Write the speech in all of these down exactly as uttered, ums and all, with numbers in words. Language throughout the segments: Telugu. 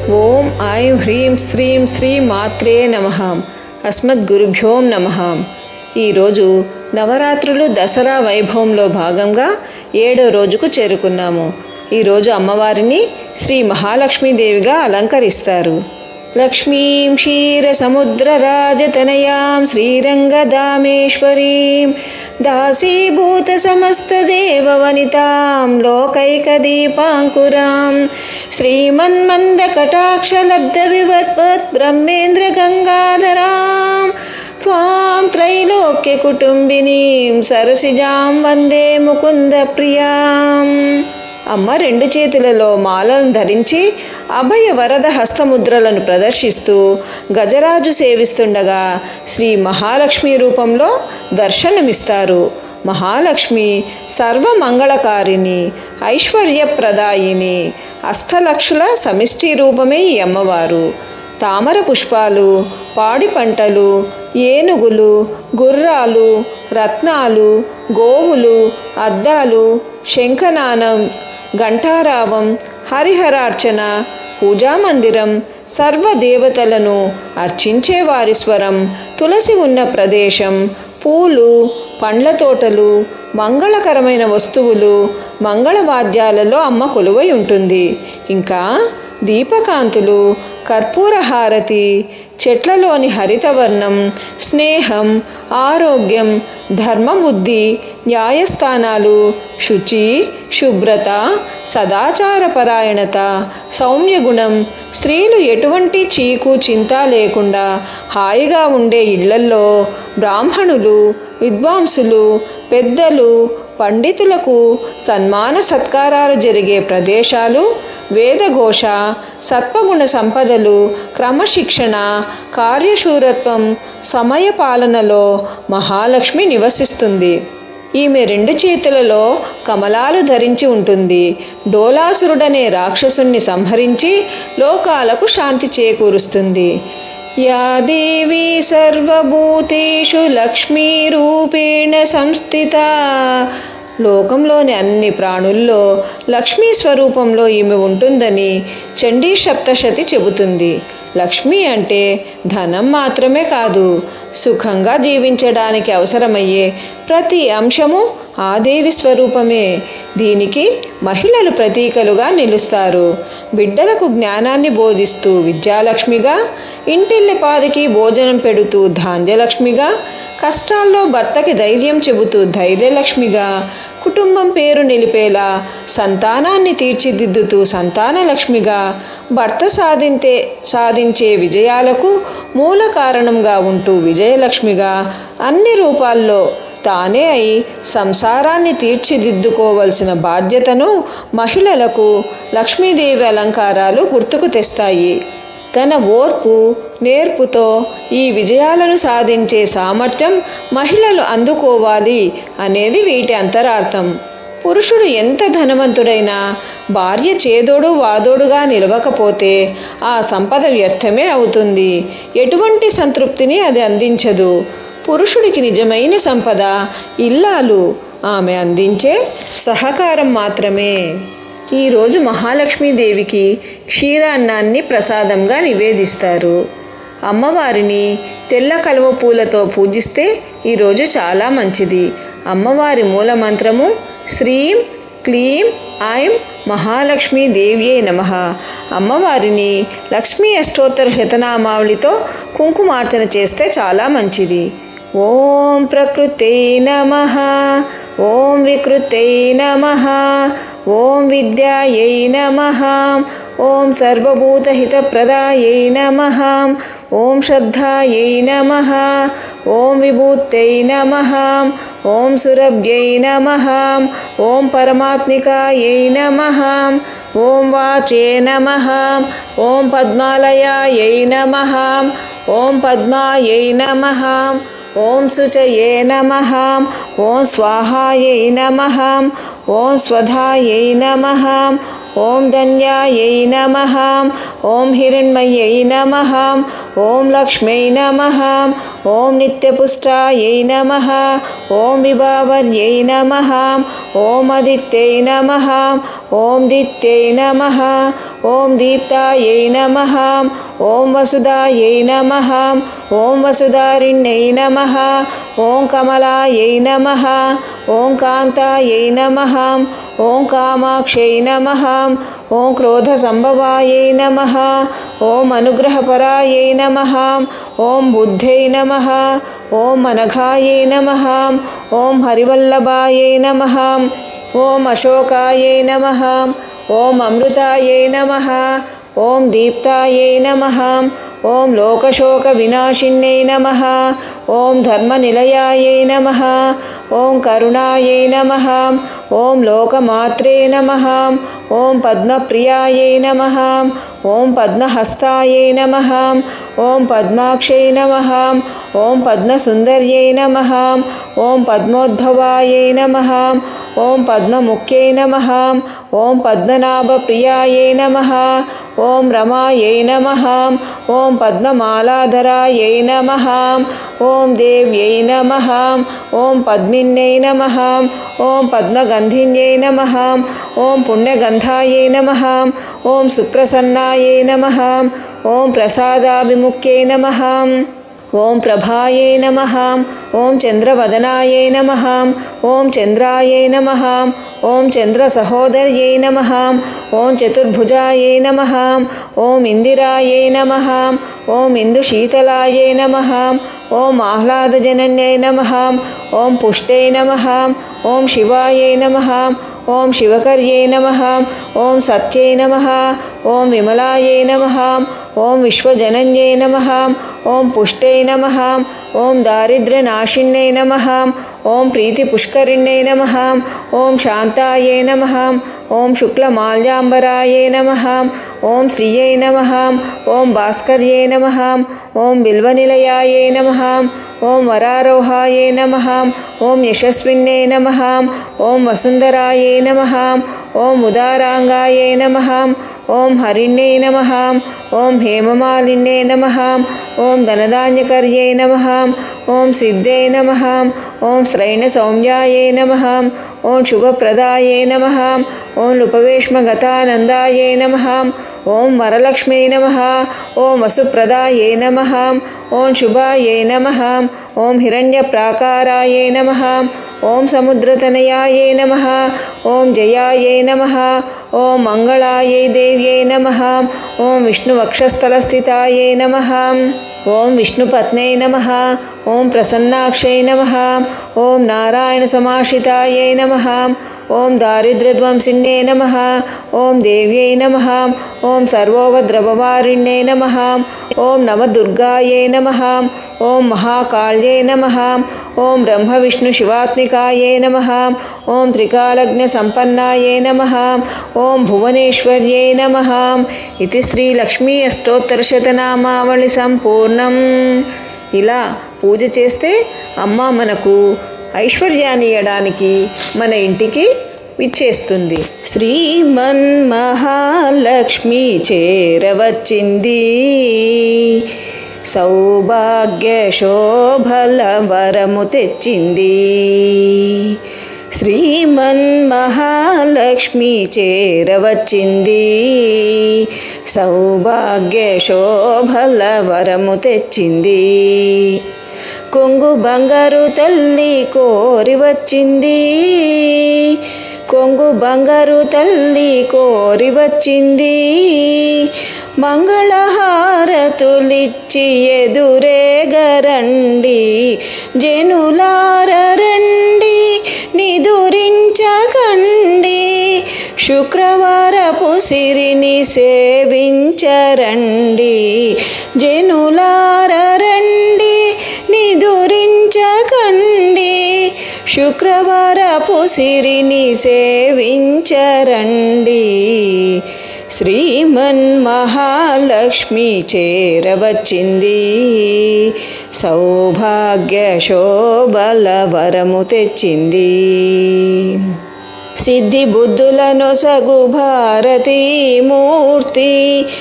ఓం ఐం హ్రీం శ్రీం శ్రీ మాత్రే నమః. అస్మద్గురుభ్యో నమః. ఈరోజు నవరాత్రులు దసరా వైభవంలో భాగంగా ఏడో రోజుకు చేరుకున్నాము. ఈరోజు అమ్మవారిని శ్రీ మహాలక్ష్మీదేవిగా అలంకరిస్తారు. లక్ష్మీం క్షీరసముద్రరాజతనయాం శ్రీరంగదామేశ్వరీం దాసీభూత సమస్తదేవవనితాం లోకైకదీపాంకురాం శ్రీమన్మందకటాక్షలబ్ధవివద్వత్ బ్రహ్మేంద్రగంగాధరాం త్వాం త్రైలోక్యకుటుంబినీం సరసిజాం వందే ముకుందప్రియాం. అమ్మ రెండు చేతులలో మాలను ధరించి అభయ వరద హస్తముద్రలను ప్రదర్శిస్తూ గజరాజు సేవిస్తుండగా శ్రీ మహాలక్ష్మి రూపంలో దర్శనమిస్తారు. మహాలక్ష్మి సర్వమంగళకారిణి, ఐశ్వర్యప్రదాయిని, అష్టలక్షల సమిష్టి రూపమే ఈ అమ్మవారు. తామర పుష్పాలు, పాడి పంటలు, ఏనుగులు, గుర్రాలు, రత్నాలు, గోవులు, అద్దాలు, శంఖనాదం, ఘంటారావం, హరిహరార్చన, పూజామందిరం, సర్వదేవతలను అర్చించే వారి స్వరం, తులసి ఉన్న ప్రదేశం, పూలు, పండ్ల తోటలు, మంగళకరమైన వస్తువులు, మంగళవాద్యాలలో అమ్మ కొలువై ఉంటుంది. ఇంకా దీపకాంతులు, కర్పూరహారతి, చెట్లలోని హరితవర్ణం, స్నేహం, ఆరోగ్యం, ధర్మబుద్ధి, న్యాయస్థానాలు, శుచి, శుభ్రత, సదాచారపరాయణత, సౌమ్యగుణం, స్త్రీలు ఎటువంటి చీకు చింత లేకుండా హాయిగా ఉండే ఇళ్లల్లో బ్రాహ్మణులు, విద్వాంసులు, పెద్దలు, పండితులకు సన్మాన సత్కారాలు జరిగే ప్రదేశాలు, వేదఘోష, సత్వగుణ సంపదలు, క్రమశిక్షణ, కార్యశూరత్వం, సమయపాలనలో మహాలక్ష్మి నివసిస్తుంది. ఈమె రెండు చేతులలో కమలాలు ధరించి ఉంటుంది. డోలాసురుడనే రాక్షసుణ్ణి సంహరించి లోకాలకు శాంతి చేకూరుస్తుంది. యా దేవీ సర్వభూతేషు లక్ష్మీరూపేణ సంస్థితా. లోకంలోని అన్ని ప్రాణుల్లో లక్ష్మీ స్వరూపంలో ఈమె ఉంటుందని చండీ సప్తశతి చెబుతుంది. లక్ష్మి అంటే ధనం మాత్రమే కాదు, సుఖంగా జీవించడానికి అవసరమయ్యే ప్రతి అంశము ఆ దేవి స్వరూపమే. దీనికి మహిళలు ప్రతీకలుగా నిలుస్తారు. బిడ్డలకు జ్ఞానాన్ని బోధిస్తూ విద్యాలక్ష్మిగా, ఇంటిల్లిపాదికి భోజనం పెడుతూ ధాన్యలక్ష్మిగా, కష్టాల్లో భర్తకి ధైర్యం చెబుతూ ధైర్యలక్ష్మిగా, కుటుంబం పేరు నిలిపేలా సంతానాన్ని తీర్చిదిద్దుతూ సంతానలక్ష్మిగా, భర్త సాధించే సాధించే విజయాలకు మూల కారణంగా ఉంటూ విజయలక్ష్మిగా, అన్ని రూపాల్లో తానే అయి సంసారాన్ని తీర్చిదిద్దుకోవలసిన బాధ్యతను మహిళలకు లక్ష్మీదేవి అలంకారాలు గుర్తుకు తెస్తాయి. తన ఓర్పు, నేర్పుతో ఈ విజయాలను సాధించే సామర్థ్యం మహిళలు అందుకోవాలి అనేది వీటి అంతరార్థం. పురుషుడు ఎంత ధనవంతుడైనా భార్య చేదోడు వాదోడుగా నిలవకపోతే ఆ సంపద వ్యర్థమే అవుతుంది. ఎటువంటి సంతృప్తిని అది అందించదు. పురుషుడికి నిజమైన సంపద ఇల్లాలు, ఆమె అందించే సహకారం మాత్రమే. ఈరోజు మహాలక్ష్మీదేవికి క్షీరాన్నాన్ని ప్రసాదంగా నివేదిస్తారు. అమ్మవారిని తెల్ల కలువ పూలతో పూజిస్తే ఈరోజు చాలా మంచిది. అమ్మవారి మూలమంత్రము శ్రీం క్లీం ఐం మహాలక్ష్మీదేవ్యై నమః. అమ్మవారిని లక్ష్మీ అష్టోత్తర శతనామావళితో కుంకుమార్చన చేస్తే చాలా మంచిది. ఓం ప్రకృతే నమః, ఓం వికృతే నమః, ఓం విద్యాయై నమః, ఓం సర్వభూతహితప్రదాయై నమః, ఓం శ్రద్ధాయై నమః, ఓం విభూత్యై నమః, ఓం సురభ్యై నమః, ఓం పరమాత్మికాయై నమః, ఓం వాచే నమః, ఓం పద్మాలయాయై నమః, ఓం పద్మాయై నమః, ఓం శుచయే నమః, ఓం స్వాహాయై నమః, ఓం స్వధాయై నమః, ఓం ధన్యాయై నమః, ఓం హిరణ్మయ్యై నమః, ఓం లక్ష్మై నమః, ఓం నిత్యపుష్టాయై నమః, ఓం విభావర్యై నమః, ఓం అదిత్యై నమః, ఓం దిత్యై నమః, ఓం దీప్తాయై నమః, ఓం వసుదాయై నమః, ఓం వసుధారిణ్యై నమః, ఓం కమలాయై నమః, ఓం కాంతాయై నమః, ఓం కామాక్షై నమః, ఓం క్రోధసంభవాయై నమః, ఓం అనుగ్రహపరాయై నమః, ఓం బుద్ధై నమః, ఓం అనఘాయై నమః, ఓం హరివల్లభాయై నమః, ఓం అశోకాయై నమః, ఓం అమృతాయై నమః, ఓం దీప్తాయై నమః, ఓం లోకశోక వినాశిన్యై నమః, ఓం ధర్మనిలయాయై నమః, ఓం కరుణాయై నమః, ఓం లోకమాత్రే నమః, ఓం పద్మప్రియాయై నమః, ఓం పద్మహస్తాయై నమః, ఓం పద్మాక్షై నమః, ఓం పద్మసుందర్యై నమః, ఓం పద్మోద్భవాయై నమః, ఓం పద్మముఖ్యై నమః, ఓం పద్మనాభప్రియాయై నమః, ఓం రమాయై నమః, ఓం పద్మమాలాధరాయై నమః, ఓం దేవ్యై నమః, ఓం పద్మిన్యై నమః, ఓం పద్మగంధిన్యై నమః, ఓం పుణ్యగంధాయై నమః, ఓం సుప్రసన్నాయై నమః, ఓం ప్రసాదాభిముఖ్యై నమః, ఓం ప్రభాయై నమః, ఓం చంద్రవదనాయై నమః, ఓం చంద్రాయై నమః, ఓం చంద్రసహోదర్యై నమః, ఓం చతుర్భుజాయై నమః, ఓం ఇందిరాయై నమః, ఓం ఇందుశీతలాయై నమః, ఓం ఆహ్లాదజనన్యై నమః, ఓం పుష్టై నమః, ఓం శివాయై నమః, ఓం శివకర్యై నమః, ఓం సత్యై నమః, ఓం విమలాయై నమః, ఓం విశ్వజనన్యై నమః, ఓం పుష్టై నమః, ఓం దారిద్ర్యనాశిన్యై నమః, ఓం ప్రీతిపుష్కరిణ్యై నమః, ఓం శాంతాయై నమః, ఓం శుక్లమాల్యాంబరాయై నమః, ఓం శ్రియై నమః, ఓం భాస్కర్యై నమః, ఓం బిల్వనిలయాయై నమః, ఓం వరారోహాయై నమః, ఓం యశస్విన్యై నమః, ఓం వసుంధరాయై నమః, ఓం ఉదారాంగాయై నమః, ఓం హరిణ్యై నమః, ఓం హేమమాలిన్యై నమః, ఓం ధనధాన్యకర్యై నమః, ఓం సిద్ధై నమః, ఓం శ్రైణసౌమ్యాయై నమః, ఓం శుభప్రదాయై నమః, ఓం లుపవేష్మగతానందాయై నమః, ఓం వరలక్ష్మై నమః, ఓం వసుప్రదాయై నమః, ఓం శుభాయై నమః, ఓం హిరణ్యప్రాకారాయై నమః, ఓం సముద్రతనయాయై నమః, ఓం జయాయై నమః, ఓం మంగళాయై దేవ్యై నమః, ఓం విష్ణువక్షస్థలస్థితాయై నమః, ఓం విష్ణుపత్న్యై నమః, ఓం ప్రసన్నాక్షై నమః, ఓం నారాయణసమాశ్రితాయై నమః, ఓం దారిద్ర్యధ్వంసిన్యై నమః, ఓం దేవ్యై నమః, ఓం సర్వోపద్రవవారిణ్యై నమః, ఓం నవదుర్గాయై నమః, ఓం మహాకాళ్యై నమః, ఓం బ్రహ్మ విష్ణు శివాత్మికాయై నమః, ఓం త్రికాలజ్ఞ సంపన్నాయై నమః, ఓం భువనేశ్వర్యై నమః. ఇది శ్రీ లక్ష్మీ అష్టోత్తరశతనామావళి సంపూర్ణం. ఇలా పూజ చేస్తే అమ్మ మనకు ఐశ్వర్యాన్ని ఇవ్వడానికి మన ఇంటికి విచ్చేస్తుంది. శ్రీమన్మహాలక్ష్మి చేరవచ్చింది, సౌభాగ్య శోభల వరము తెచ్చింది. శ్రీమన్మహాలక్ష్మి చేరవచ్చింది, సౌభాగ్య శోభల వరము తెచ్చింది. కొంగు బంగారు తల్లి కోరి వచ్చింది, కొంగు బంగారు తల్లి కోరి వచ్చింది. మంగళహారతులిచ్చి ఎదురేగరండి, జనులార రండి నిదురించకండి. శుక్రవారపు సిరిని సేవించరండి, జనులార రండి నిదురించకండి. శుక్రవారపు సిరిని సేవించరండి. శ్రీమన్మహాలక్ష్మి చేరవచ్చింది, సౌభాగ్య శోభల వరము తెచ్చింది. సిద్ధి బుద్ధులను సగు భారతీమూర్తి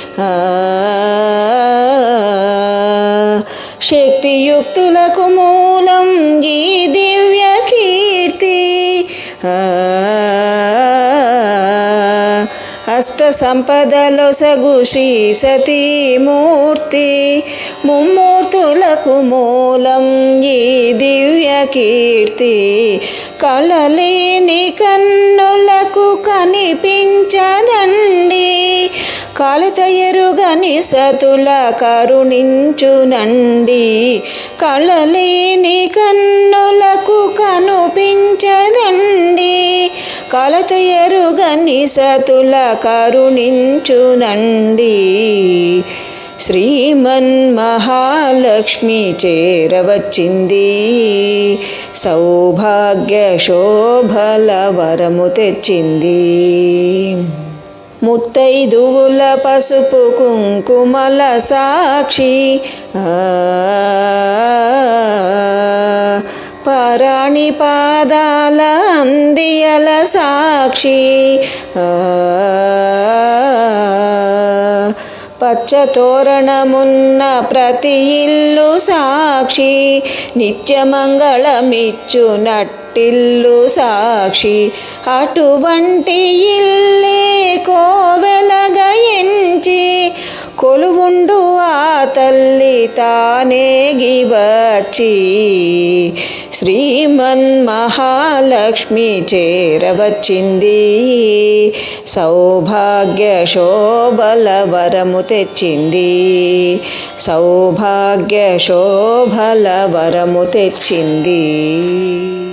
శక్తియుక్తులకు మూలం ఈ దివ్య కీర్తి అష్ట సంపదలో సగు శ్రీ సతీమూర్తి ముమ్మూర్తులకు మూలం ఈ దివ్య కీర్తి కళలేని కన్నులకు కనిపించదండి కాళిత ఎరుగని సతుల కరుణించునండి కళలేని కన్నులకు కనిపించదండి కాళిత ఎరుగని సతుల కరుణించునండి శ్రీమన్ మహాలక్ష్మి చేరవచ్చింది సౌభాగ్య శోభల వరము తెచ్చింది ముత్తైదువుల పసుపు కుంకుమల సాక్షి పరాణి పాదాల అందియల సాక్షి పచ్చతోరణమున్న ప్రతి ఇల్లు సాక్షి నిత్యమంగళమిచ్చు నట్టిల్లు సాక్షి అటువంటి ఇల్లే కోవెలగా ఎంచి కొలువుండు ఆ తల్లి తానేగి వచ్చి శ్రీమన్ మహాలక్ష్మి చేరవచ్చింది సౌభాగ్య శోభల వరము తెచ్చింది సౌభాగ్య శోభల వరము తెచ్చింది.